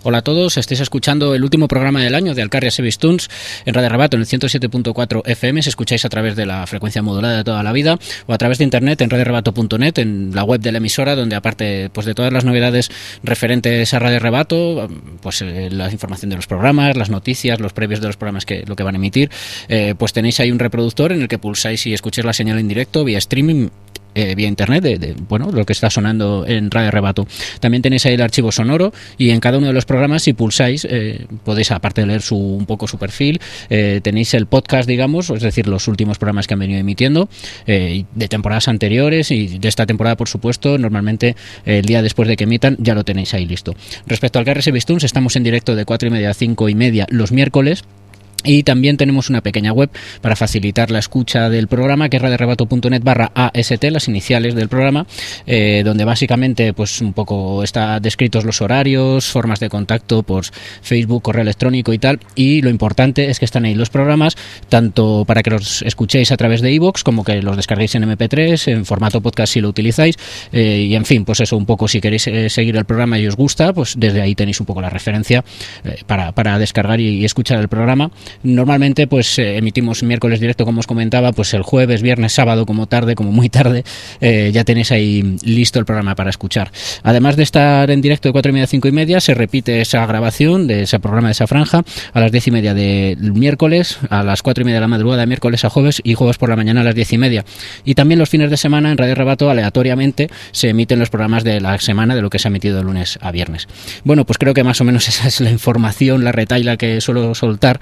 Hola a todos, estáis escuchando el último programa del año de Alcarria Sevistuns en Radio Rebato en el 107.4 FM, si escucháis a través de la frecuencia modulada de toda la vida o a través de internet en radiorebato.net, en la web de la emisora, donde aparte pues de todas las novedades referentes a Radio Rebato, pues la información de los programas, las noticias, los previos de los programas que lo que van a emitir, pues tenéis ahí un reproductor en el que pulsáis y escucháis la señal en directo vía streaming, vía internet, bueno, lo que está sonando en Radio Rebato. También tenéis ahí el archivo sonoro y en cada uno de los programas, si pulsáis, podéis, aparte de leer un poco su perfil, tenéis el podcast, digamos, es decir, los últimos programas que han venido emitiendo, de temporadas anteriores y de esta temporada, por supuesto. Normalmente el día después de que emitan ya lo tenéis ahí listo. Respecto al Alcarria Sevistuns, estamos en directo de 4:30 a 5:30 los miércoles. Y también tenemos una pequeña web para facilitar la escucha del programa, que es radiorebato.net/AST, las iniciales del programa, donde básicamente pues un poco está descritos los horarios, formas de contacto por Facebook, correo electrónico y tal. Y lo importante es que están ahí los programas, tanto para que los escuchéis a través de iVoox, como que los descarguéis en MP3, en formato podcast si lo utilizáis. Y en fin, pues eso, un poco, si queréis seguir el programa y os gusta, pues desde ahí tenéis un poco la referencia para descargar y escuchar el programa. Normalmente pues emitimos miércoles directo, como os comentaba, pues el jueves, viernes, sábado, como muy tarde, ya tenéis ahí listo el programa para escuchar. Además de estar en directo de 4:30 a 5:30, se repite esa grabación de ese programa, de esa franja, a las 10:30 del miércoles, a las 4:30 de la madrugada de miércoles a jueves y jueves por la mañana a las 10:30. Y también los fines de semana en Radio Rebato, aleatoriamente, se emiten los programas de la semana, de lo que se ha emitido de lunes a viernes. Bueno, pues creo que más o menos esa es la información, la retahíla que suelo soltar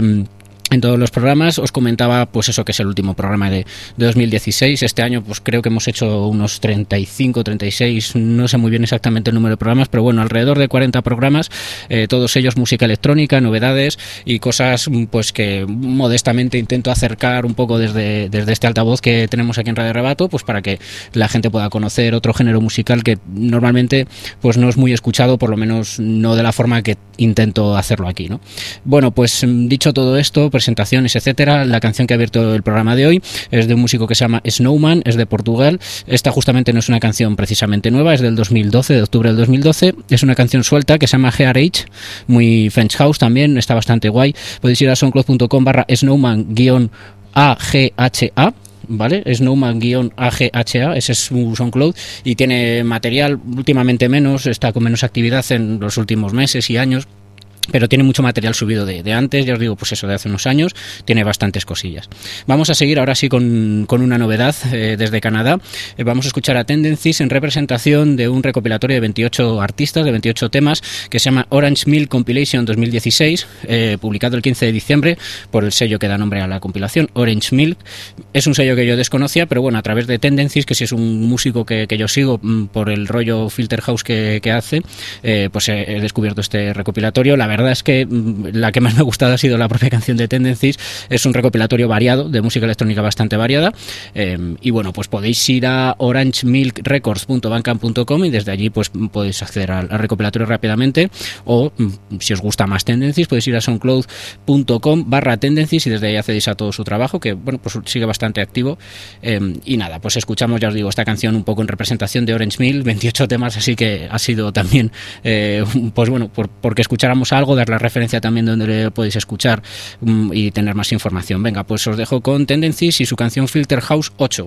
en todos los programas. Os comentaba pues eso, que es el último programa de 2016. Este año pues creo que hemos hecho unos 35, 36, no sé muy bien exactamente el número de programas, pero bueno, alrededor de 40 programas, todos ellos música electrónica, novedades y cosas pues que modestamente intento acercar un poco desde este altavoz que tenemos aquí en Radio Rebato, pues para que la gente pueda conocer otro género musical que normalmente pues no es muy escuchado, por lo menos no de la forma que intento hacerlo aquí, ¿no? Bueno, pues dicho todo esto, presentaciones, etcétera, la canción que ha abierto el programa de hoy es de un músico que se llama Snowman, es de Portugal. Esta justamente no es una canción precisamente nueva, es del 2012, de octubre del 2012. Es una canción suelta que se llama GRH, muy French House también, está bastante guay. Podéis ir a soundcloud.com/snowman-agha, ¿vale? Snowman-AGHA, ese es su SoundCloud, y tiene material últimamente menos, está con menos actividad en los últimos meses y años, pero tiene mucho material subido de antes, ya os digo, pues eso, de hace unos años, tiene bastantes cosillas. Vamos a seguir ahora sí con una novedad desde Canadá. Vamos a escuchar a Tendencies en representación de un recopilatorio de 28 artistas, de 28 temas, que se llama Orange Milk Compilation 2016, publicado el 15 de diciembre por el sello que da nombre a la compilación, Orange Milk. Es un sello que yo desconocía, pero bueno, a través de Tendencies, que si es un músico que yo sigo por el rollo Filter House que hace, pues he descubierto este recopilatorio. La verdad es que la que más me ha gustado ha sido la propia canción de Tendencies. Es un recopilatorio variado, de música electrónica bastante variada, y bueno, pues podéis ir a orangemilkrecords.bandcamp.com y desde allí pues podéis acceder al recopilatorio rápidamente, o si os gusta más Tendencies podéis ir a soundcloud.com/Tendencies y desde ahí accedéis a todo su trabajo, que bueno, pues sigue bastante activo. Y nada, pues escuchamos, ya os digo, esta canción un poco en representación de Orange Milk, 28 temas, así que ha sido también pues bueno, porque escucháramos algo, dar la referencia también donde le podéis escuchar y tener más información. Venga, pues os dejo con Tendencies y su canción Filter House 8.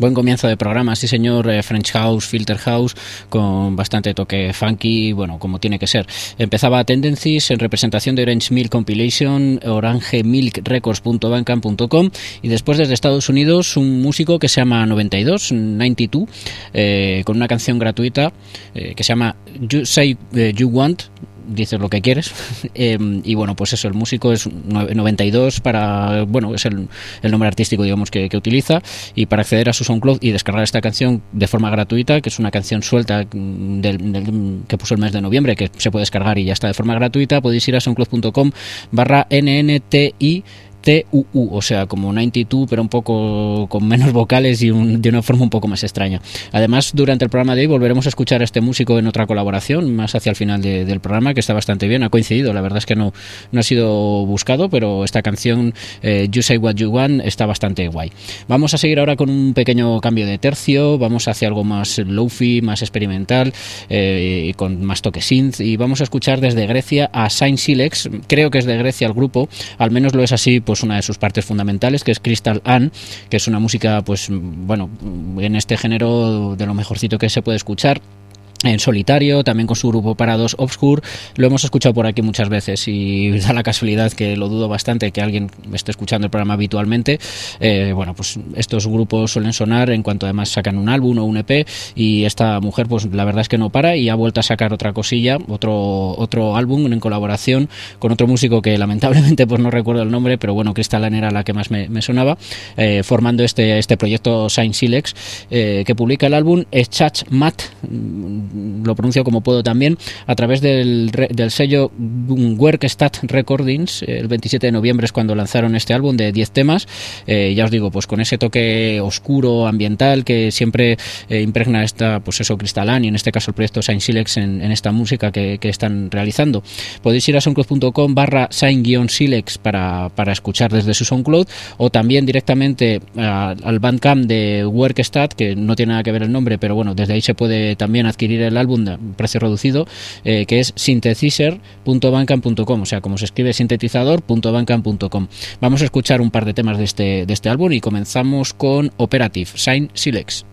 Buen comienzo de programa, sí señor, French House, Filter House, con bastante toque funky, bueno, como tiene que ser. Empezaba Tendencies en representación de Orange Milk Compilation, orangemilkrecords.bandcamp.com, y después desde Estados Unidos un músico que se llama 92, con una canción gratuita que se llama You Say You Want, dices lo que quieres. Y bueno, pues eso, el músico es 92 para, bueno, es el nombre artístico, digamos, que utiliza, y para acceder a su SoundCloud y descargar esta canción de forma gratuita, que es una canción suelta que puso el mes de noviembre, que se puede descargar y ya está de forma gratuita, podéis ir a soundcloud.com/NNTI TUU, o sea, como 92, pero un poco con menos vocales y de una forma un poco más extraña. Además, durante el programa de hoy volveremos a escuchar a este músico en otra colaboración, más hacia el final del programa, que está bastante bien, ha coincidido, la verdad es que no ha sido buscado, pero esta canción, You Say What You Want, está bastante guay. Vamos a seguir ahora con un pequeño cambio de tercio, vamos hacia algo más lofi, más experimental, con más toque synth, y vamos a escuchar desde Grecia a Saint Silex. Creo que es de Grecia el grupo, al menos lo es así, pues una de sus partes fundamentales, que es Crystal Ann, que es una música, pues bueno, en este género de lo mejorcito que se puede escuchar en solitario, también con su grupo Paradox Obscure. Lo hemos escuchado por aquí muchas veces y da la casualidad, que lo dudo bastante, que alguien esté escuchando el programa habitualmente. Bueno, pues estos grupos suelen sonar en cuanto además sacan un álbum o un EP, y esta mujer pues la verdad es que no para y ha vuelto a sacar otra cosilla, otro álbum en colaboración con otro músico que lamentablemente pues no recuerdo el nombre, pero bueno, Crystal Ann era la que más me sonaba, formando este proyecto Saint Silex, que publica el álbum Echach Mat, lo pronuncio como puedo también, a través del sello Werkstatt Recordings. El 27 de noviembre es cuando lanzaron este álbum de 10 temas, ya os digo, pues con ese toque oscuro, ambiental, que siempre impregna esta, pues eso, Crystal Ann, y en este caso el proyecto Saint Silex en esta música que están realizando. Podéis ir a soundcloud.com/Saint-Silex para escuchar desde su SoundCloud, o también directamente al Bandcamp de Werkstatt, que no tiene nada que ver el nombre, pero bueno, desde ahí se puede también adquirir el álbum de precio reducido, que es synthesizer.bandcamp.com, o sea, como se escribe sintetizador.bandcamp.com. Vamos a escuchar un par de temas de este álbum y comenzamos con Operative, Saint Silex.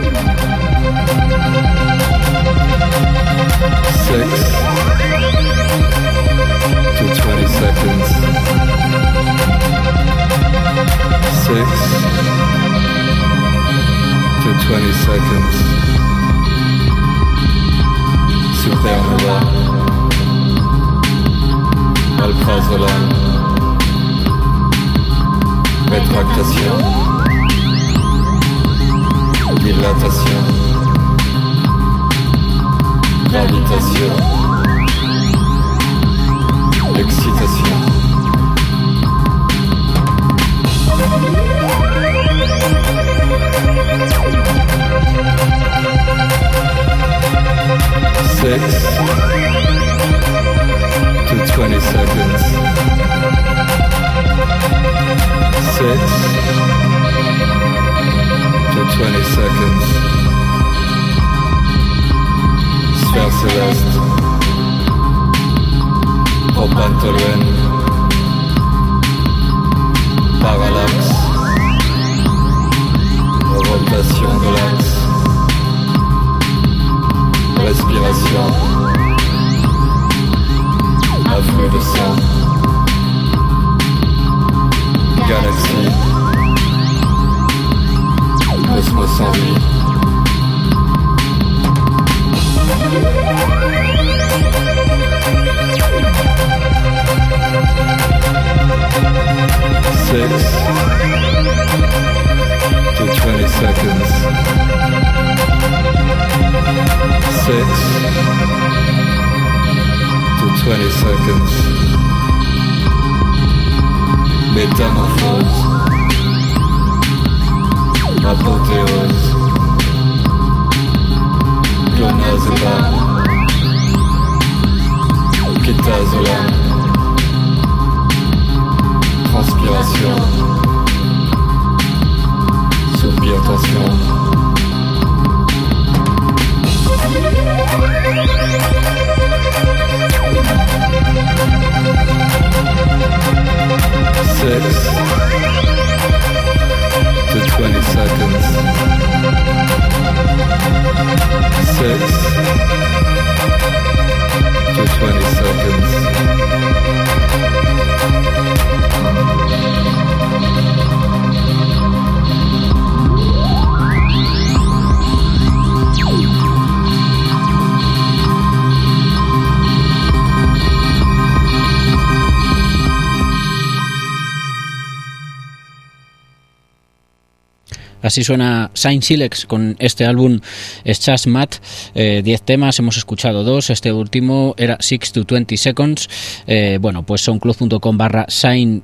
Así suena Saint Silex con este álbum Schas Mat, 10 temas, hemos escuchado 2, este último era 6 to 20 Seconds, bueno, pues soundcloud.com/Saint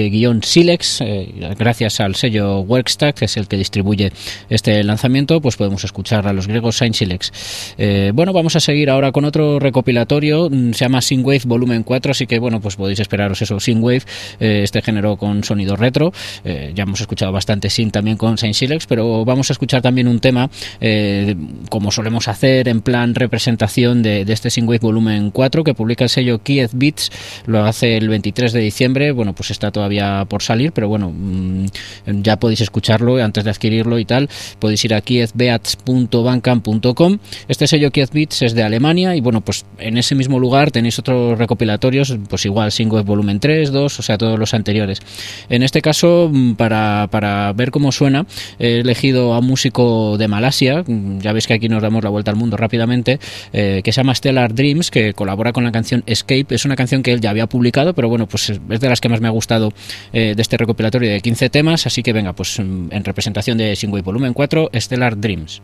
Silex, gracias al sello Workstack, que es el que distribuye este lanzamiento, pues podemos escuchar a los griegos Saint Silex. Bueno, vamos a seguir ahora con otro recopilatorio, se llama Synthwave Volumen 4, así que bueno, pues podéis esperaros eso, Synthwave, este género con sonido retro, ya hemos escuchado bastante synth también con Saint Silex, pero vamos a escuchar también un tema, como solemos hacer, en plan representación de este Synthwave Volumen 4, que publica el sello Kiev Beats, lo hace el 23 de diciembre, bueno, pues está todavía por salir, pero bueno, ya podéis escucharlo antes de adquirirlo y tal, podéis ir a kievbeats.bandcamp.com. Este sello Kiev Beats es de Alemania y bueno, pues en ese mismo lugar tenéis otros recopilatorios, pues igual Synthwave Volumen 3, 2, o sea, todos los anteriores. En este caso, para ver cómo suena, he elegido a un músico de Malasia, ya veis que aquí nos damos la vuelta al mundo rápidamente, que se llama Stellar Dreams, que colabora con la canción Escape. Es una canción que él ya había publicado, pero bueno, pues es de las que más me ha gustado de este recopilatorio de 15 temas, así que venga, pues en representación de Synthwave Volumen 4, Stellar Dreams.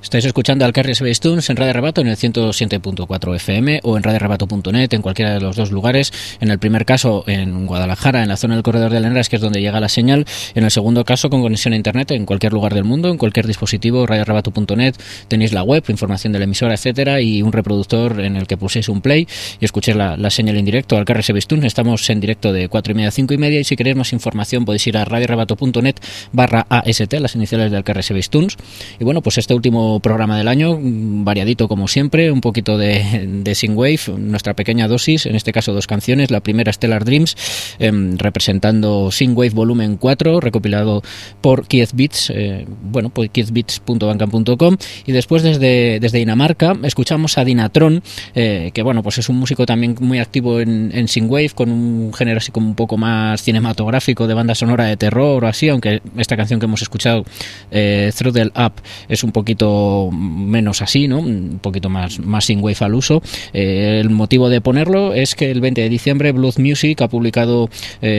Estáis escuchando al Carrier Space Tunes en Radio Rebato en el 107.4 FM o en radiorebato.net en cualquiera de los dos lugares. En el primer caso en Guadalajara, en la zona del Corredor de Lenares, que es donde llega la señal. En el segundo caso con conexión a internet en cualquier lugar del mundo, en cualquier dispositivo, radiorebato.net. Tenéis la web, información de la emisora, etcétera, y un reproductor en el que pulséis un play y escuchéis la señal en directo al Carrier Space Tunes. Estamos en directo de 4:30 a 5:30 y si queréis más información podéis ir a radiorebato.net/AST, las iniciales del Carrier Space Tunes. Y bueno, pues este último programa del año, variadito como siempre, un poquito de Synthwave, nuestra pequeña dosis, en este caso 2 canciones. La primera, Stellar Dreams, representando Synthwave volumen 4, recopilado por Keith Beats, pues keithbeats.bandcamp.com. Y después desde Dinamarca escuchamos a Dinatron, que bueno, pues es un músico también muy activo en Synthwave, con un género así como un poco más cinematográfico, de banda sonora de terror o así, aunque esta canción que hemos escuchado, Throttle Up, es un poquito menos así, ¿no? Un poquito más synthwave al uso. El motivo de ponerlo es que el 20 de diciembre Blood Music ha publicado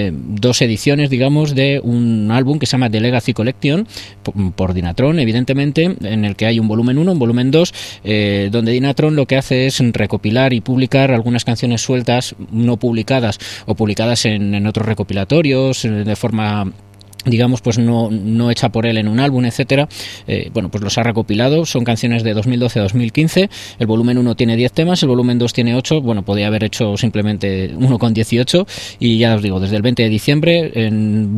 2 ediciones, digamos, de un álbum que se llama The Legacy Collection, por Dinatron, evidentemente, en el que hay un volumen 1, un volumen 2, donde Dinatron lo que hace es recopilar y publicar algunas canciones sueltas, no publicadas o publicadas en otros recopilatorios, de forma, digamos, pues no hecha por él en un álbum, etcétera. Pues los ha recopilado. Son canciones de 2012 a 2015. El volumen 1 tiene 10 temas, el volumen 2 tiene 8. Bueno, podía haber hecho simplemente uno con 18. Y ya os digo, desde el 20 de diciembre en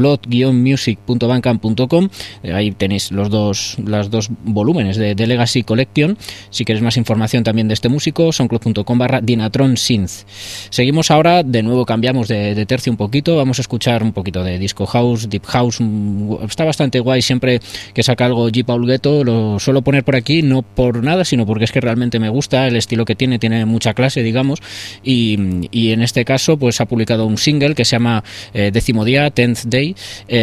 blood-music.bandcamp.com, ahí tenéis las dos volúmenes de Legacy Collection. Si queréis más información también de este músico, soundcloud.com/DinatronSynth. Seguimos ahora, de nuevo cambiamos de tercio un poquito. Vamos a escuchar un poquito de disco house, deep house. Está bastante guay. Siempre que saca algo G. Paul Ghetto lo suelo poner por aquí, no por nada, sino porque es que realmente me gusta el estilo que tiene mucha clase, digamos, y en este caso pues ha publicado un single que se llama 10º día, 10th Day,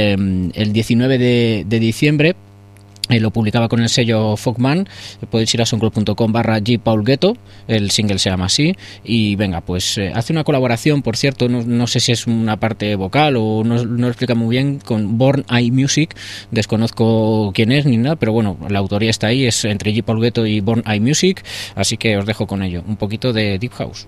el 19 de diciembre. Lo publicaba con el sello Fogman. Podéis ir a soundcloud.com/gpaulghetto. El single se llama así. Y venga, pues hace una colaboración, por cierto, no sé si es una parte vocal o no lo explica muy bien, con Born Eye Music. Desconozco quién es ni nada, pero bueno, la autoría está ahí, es entre G. Paul Ghetto y Born Eye Music. Así que os dejo con ello, un poquito de Deep House.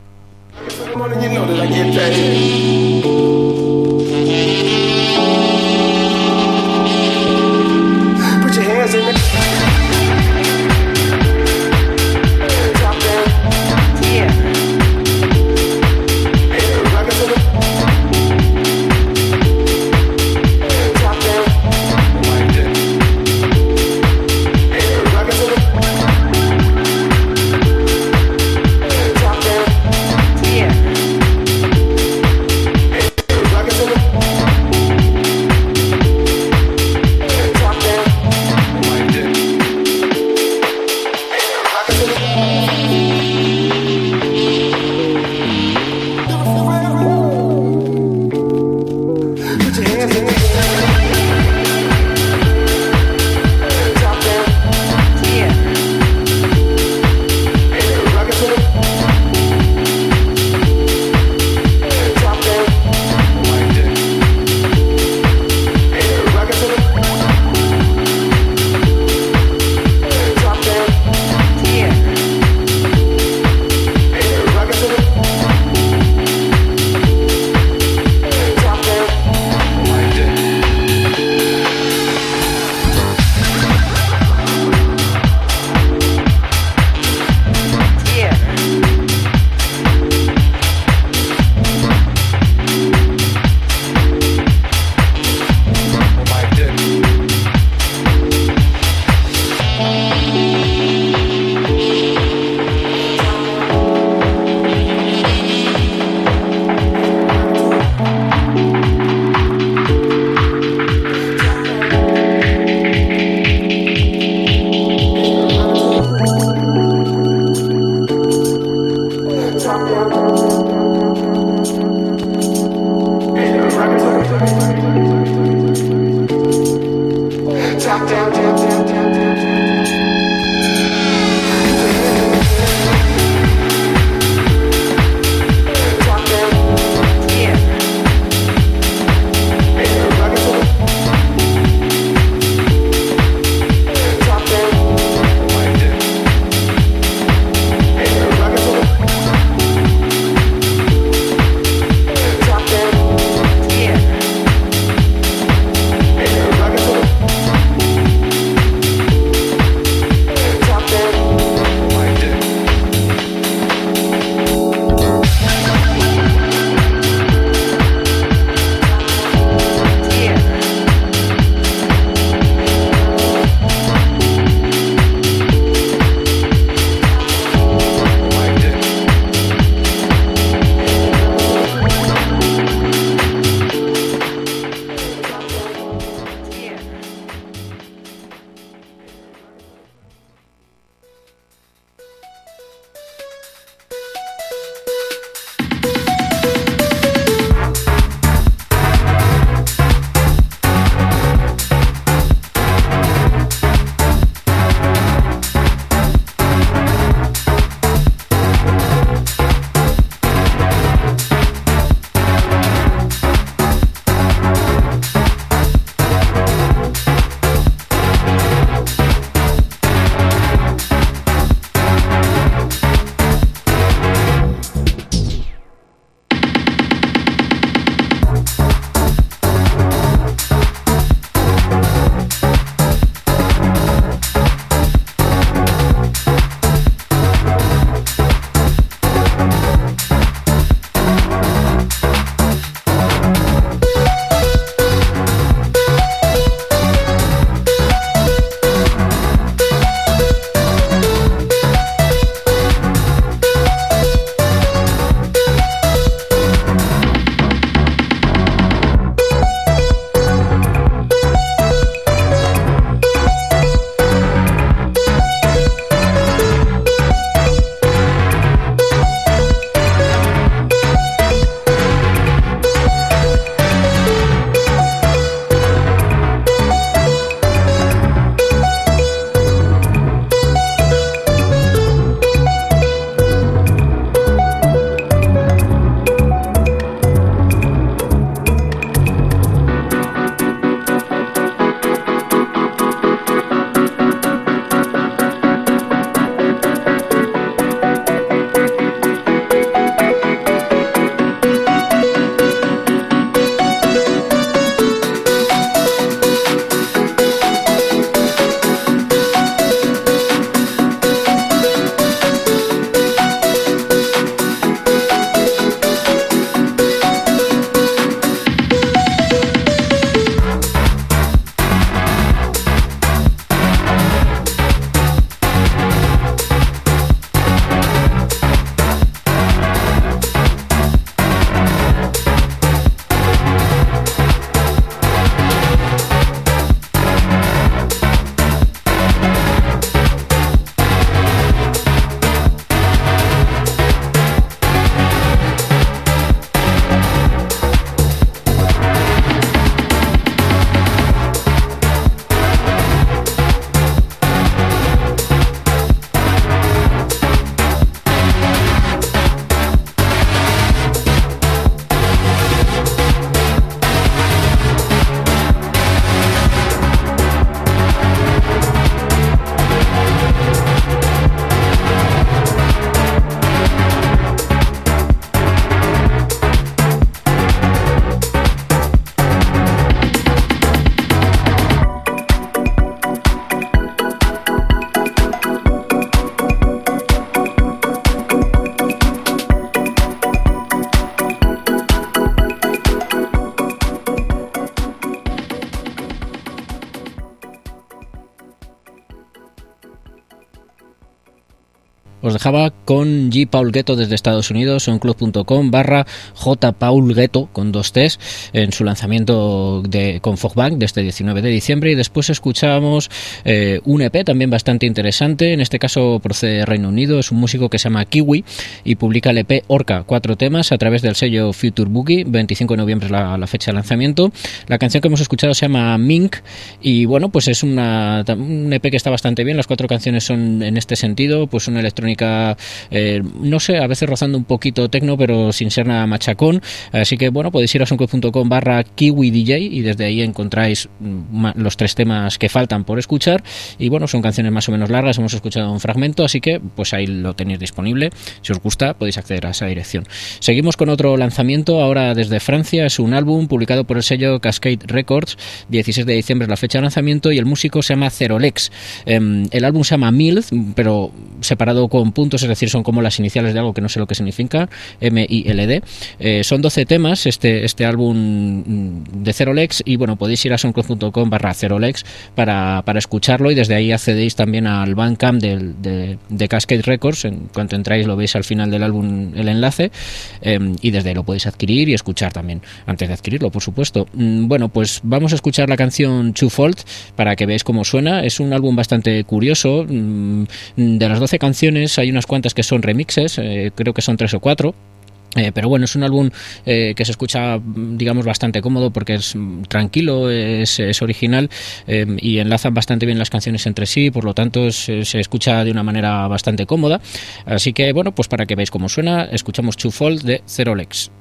Os dejaba con G. Paul Ghetto desde Estados Unidos, soundcloud.com/jpaulghetto con 2 T's en su lanzamiento con Fogbank de este 19 de diciembre, y después escuchábamos un EP también bastante interesante, en este caso procede de Reino Unido, es un músico que se llama Kiwi y publica el EP Orca, 4 temas a través del sello Future Boogie, 25 de noviembre es la fecha de lanzamiento. La canción que hemos escuchado se llama Mink y bueno, pues es un EP que está bastante bien, las 4 canciones son en este sentido, pues una electrónica no sé, a veces rozando un poquito tecno, pero sin ser nada machacón. Así que bueno, podéis ir a soundcloud.com/KiwiDJ y desde ahí encontráis los 3 temas que faltan por escuchar. Y bueno, son canciones más o menos largas, hemos escuchado un fragmento, así que pues ahí lo tenéis disponible. Si os gusta, podéis acceder a esa dirección. Seguimos con otro lanzamiento, ahora desde Francia. Es un álbum publicado por el sello Cascade Records, 16 de diciembre es la fecha de lanzamiento, y el músico se llama Zerolex. El álbum se llama Milth, pero separado con puntos, es decir, son como las iniciales de algo que no sé lo que significa, MILD. Son 12 temas este álbum de Zerolex, y bueno, podéis ir a soundcloud.com/Zerolex para escucharlo, y desde ahí accedéis también al Bandcamp de Cascade Records. En cuanto entráis lo veis al final del álbum el enlace, y desde ahí lo podéis adquirir y escuchar también, antes de adquirirlo, por supuesto. Bueno, pues vamos a escuchar la canción Twofold para que veáis cómo suena. Es un álbum bastante curioso. De las 12 canciones hay unas cuantas que son remixes, creo que son 3 o 4. Pero bueno, es un álbum que se escucha, digamos, bastante cómodo porque es tranquilo, es original, y enlazan bastante bien las canciones entre sí, por lo tanto se escucha de una manera bastante cómoda. Así que bueno, pues para que veáis cómo suena, escuchamos Twofold de Zerolex.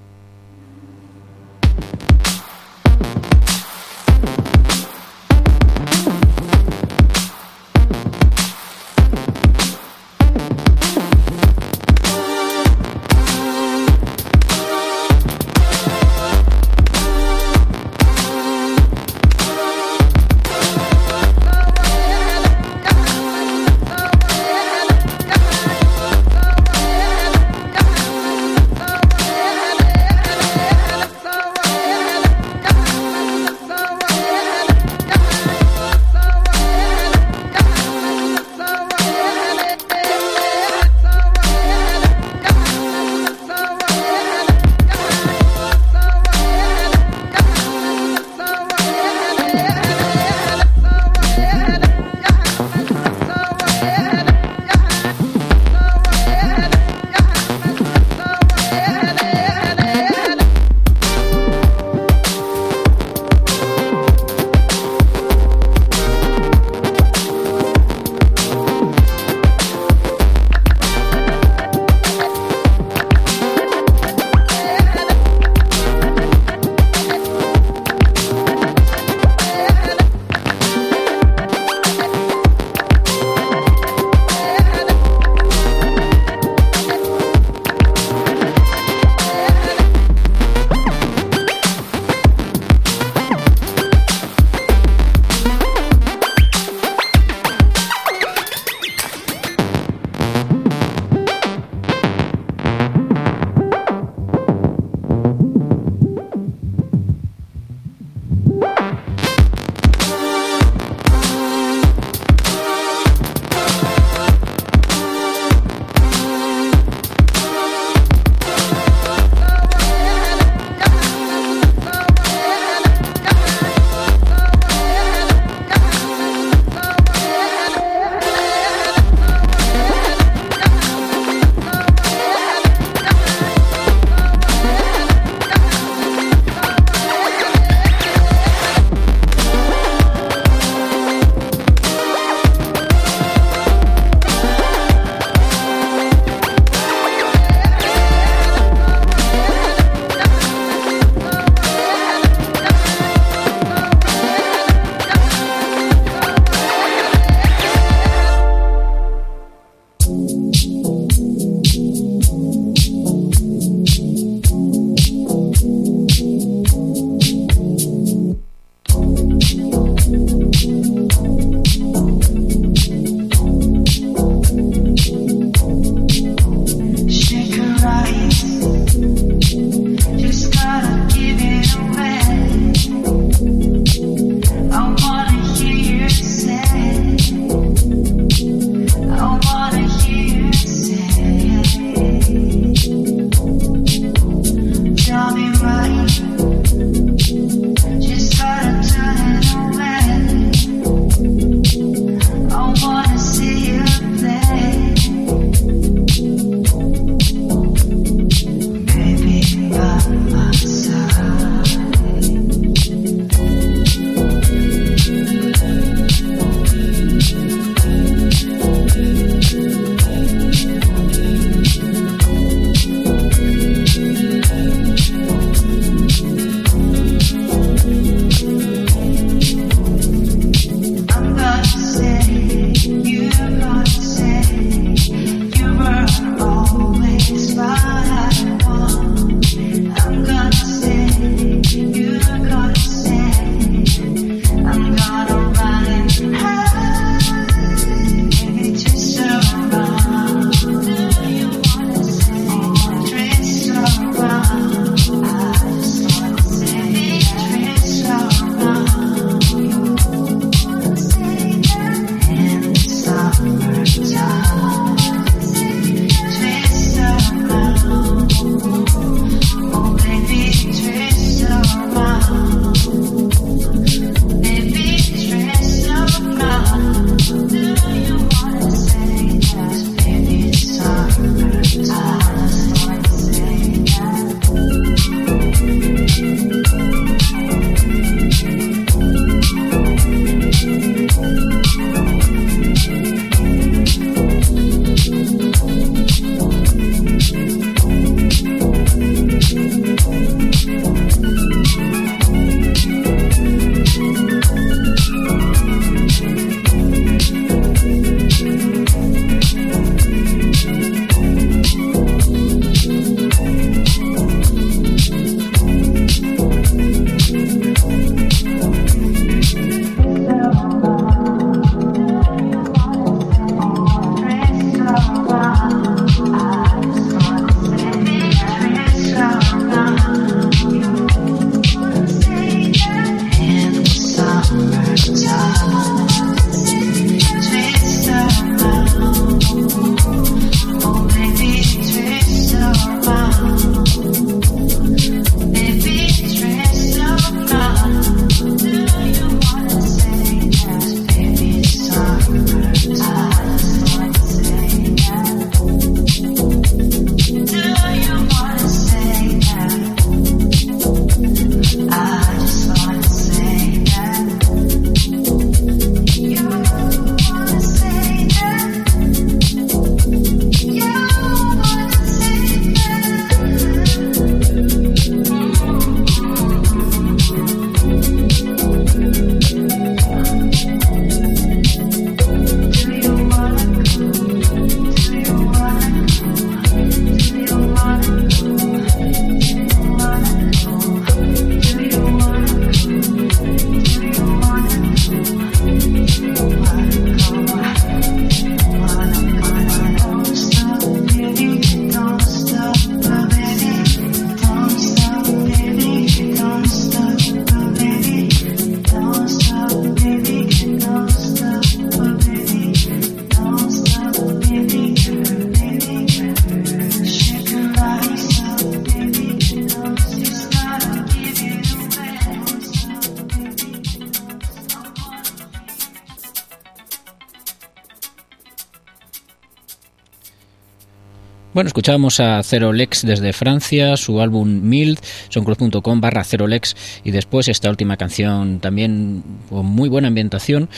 Bueno, escuchábamos a Zerolex desde Francia, su álbum Mild, soundcloud.com/Zerolex, y después esta última canción también con muy buena ambientación,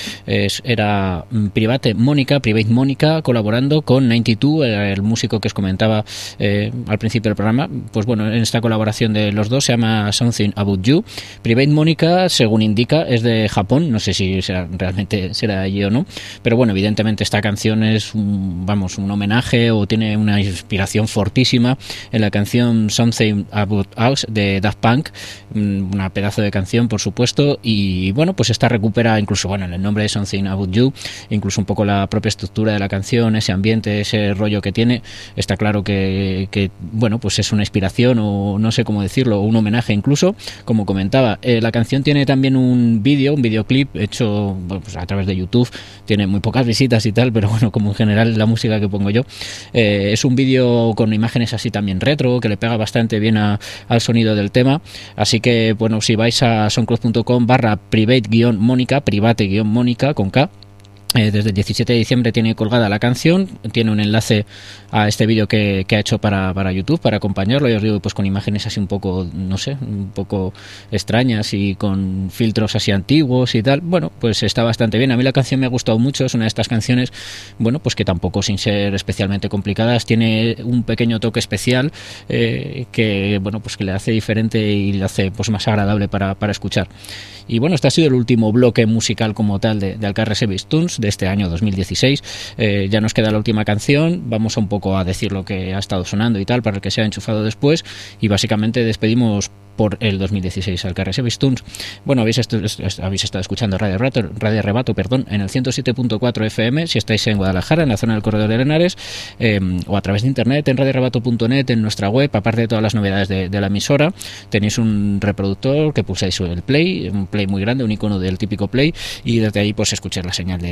era Private Mónica, colaborando con 92, el músico que os comentaba al principio del programa. Pues bueno, en esta colaboración de los dos se llama Something About You. Private Mónica, según indica, es de Japón, no sé si realmente será allí o no, pero bueno, evidentemente esta canción es un homenaje o tiene una inspiración fortísima en la canción Something About Us de Daft Punk, una pedazo de canción, por supuesto, y bueno, pues esta recupera incluso, en el nombre de Something About You, incluso un poco la propia estructura de la canción, ese ambiente, ese rollo que tiene. Está claro que bueno, pues es una inspiración, o no sé cómo decirlo, un homenaje incluso, como comentaba. La canción tiene también un videoclip hecho pues a través de YouTube, tiene muy pocas visitas y tal, pero bueno, como en general la música que pongo yo, es un vídeo con imágenes así también retro, que le pega bastante bien al sonido del tema. Así que bueno, si vais a soundcloud.com/private-mónica, private-mónica con K, desde el 17 de diciembre tiene colgada la canción, tiene un enlace a este vídeo que ha hecho para YouTube, para acompañarlo, y os digo, pues con imágenes así un poco, no sé, un poco extrañas y con filtros así antiguos y tal. Bueno, pues está bastante bien. A mí la canción me ha gustado mucho, es una de estas canciones, bueno, pues que tampoco, sin ser especialmente complicadas, tiene un pequeño toque especial que, bueno, pues que le hace diferente y le hace pues más agradable para escuchar. Y bueno, este ha sido el último bloque musical como tal de Alcarràs Tunes de este año 2016. Ya nos queda la última canción, vamos a un poco a decir lo que ha estado sonando y tal, para el que se ha enchufado después, y básicamente despedimos por el 2016 Alcarràs Tunes. Bueno, habéis estado escuchando Radio Rebato, en el 107.4 FM, si estáis en Guadalajara, en la zona del Corredor de Henares, o a través de internet, en radiorebato.net, en nuestra web. Aparte de todas las novedades de la emisora, tenéis un reproductor que pulsáis el play, un play muy grande, un icono del típico play, y desde ahí pues escucháis la señal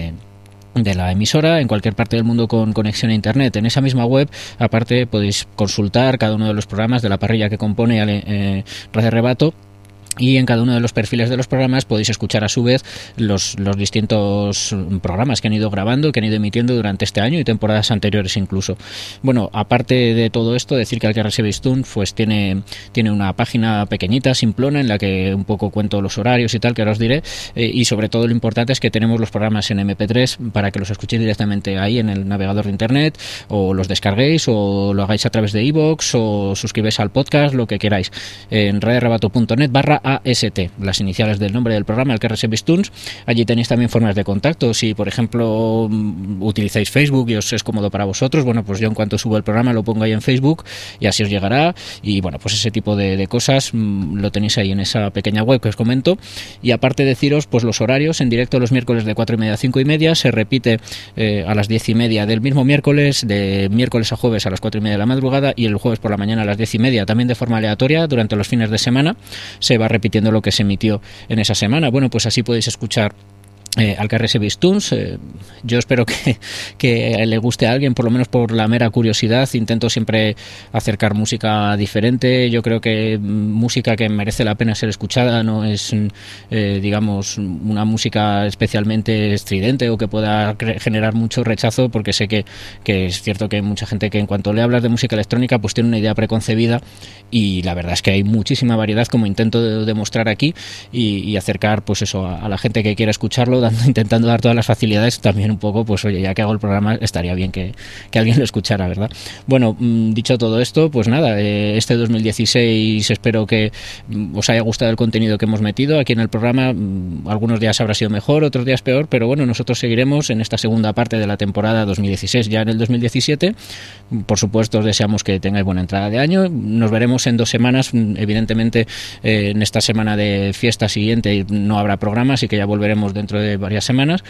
de la emisora en cualquier parte del mundo con conexión a internet. En esa misma web, aparte, podéis consultar cada uno de los programas de la parrilla que compone Radio Rebato, y en cada uno de los perfiles de los programas podéis escuchar a su vez los distintos programas que han ido grabando, que han ido emitiendo durante este año y temporadas anteriores incluso. Bueno, aparte de todo esto, decir que Alcarràs Tunes pues tiene una página pequeñita, simplona, en la que un poco cuento los horarios y tal, que ahora os diré, y sobre todo lo importante es que tenemos los programas en MP3 para que los escuchéis directamente ahí en el navegador de internet, o los descarguéis, o lo hagáis a través de iVoox, o suscribáis al podcast, lo que queráis, en radiorebato.net/AST, las iniciales del nombre del programa, Alcarràs Tunes. Allí tenéis también formas de contacto. Si por ejemplo utilizáis Facebook y os es cómodo para vosotros, bueno, pues yo en cuanto subo el programa lo pongo ahí en Facebook y así os llegará, y bueno, pues ese tipo de cosas lo tenéis ahí en esa pequeña web que os comento. Y aparte deciros pues los horarios: en directo los miércoles de 4:30 a 5:30, se repite a las 10:30 del mismo miércoles, de miércoles a jueves a las 4:30 de la madrugada, y el jueves por la mañana a las 10:30, también de forma aleatoria durante los fines de semana. Se va repitiendo lo que se emitió en esa semana. Bueno, pues así podéis escuchar Alcarràs Tunes. Yo espero que le guste a alguien, por lo menos por la mera curiosidad. Intento siempre acercar música diferente. Yo creo que música que merece la pena ser escuchada, no es digamos una música especialmente estridente o que pueda generar mucho rechazo, porque sé que es cierto que hay mucha gente que en cuanto le hablas de música electrónica pues tiene una idea preconcebida, y la verdad es que hay muchísima variedad, como intento demostrar aquí, y acercar pues eso a la gente que quiera escucharlo, intentando dar todas las facilidades. También un poco, pues oye, ya que hago el programa estaría bien que alguien lo escuchara, ¿verdad? Bueno, dicho todo esto, pues nada, este 2016 espero que os haya gustado el contenido que hemos metido aquí en el programa. Algunos días habrá sido mejor, otros días peor, pero bueno, nosotros seguiremos en esta segunda parte de la temporada 2016, ya en el 2017. Por supuesto, os deseamos que tengáis buena entrada de año. Nos veremos en 2 semanas, evidentemente en esta semana de fiesta siguiente no habrá programa, así que ya volveremos dentro de varias semanas,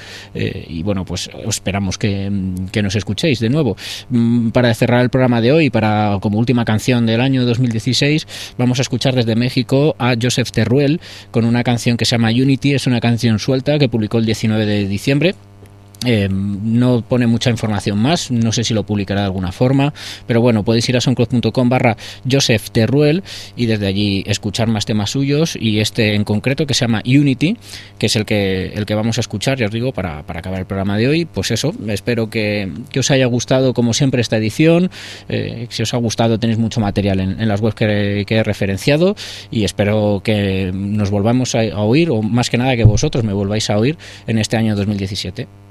y bueno, pues esperamos que nos escuchéis de nuevo. Para cerrar el programa de hoy, como última canción del año 2016, vamos a escuchar desde México a Joseph Teruel con una canción que se llama Unity. Es una canción suelta que publicó el 19 de diciembre. No pone mucha información más, no sé si lo publicará de alguna forma, pero bueno, podéis ir a soundcloud.com/Joseph Teruel y desde allí escuchar más temas suyos, y este en concreto que se llama Unity, que es el que vamos a escuchar, ya os digo, para acabar el programa de hoy. Pues eso, espero que os haya gustado como siempre esta edición. Si os ha gustado, tenéis mucho material en las webs que he referenciado, y espero que nos volvamos a oír, o más que nada que vosotros me volváis a oír en este año 2017.